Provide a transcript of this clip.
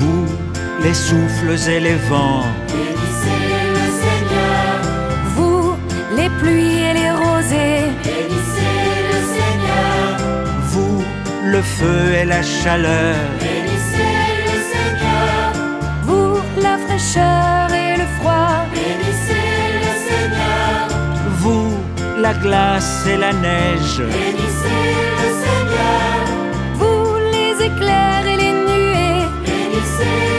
Vous, les souffles et les vents, bénissez le Seigneur. Vous, les pluies et les rosées, Bénissez le Seigneur. vous, le feu et la chaleur, Bénissez le Seigneur. vous, la fraîcheur et le froid, Bénissez le Seigneur. vous, la glace et la neige, Bénissez le Seigneur. vous, les éclairs et les nuées, Bénissez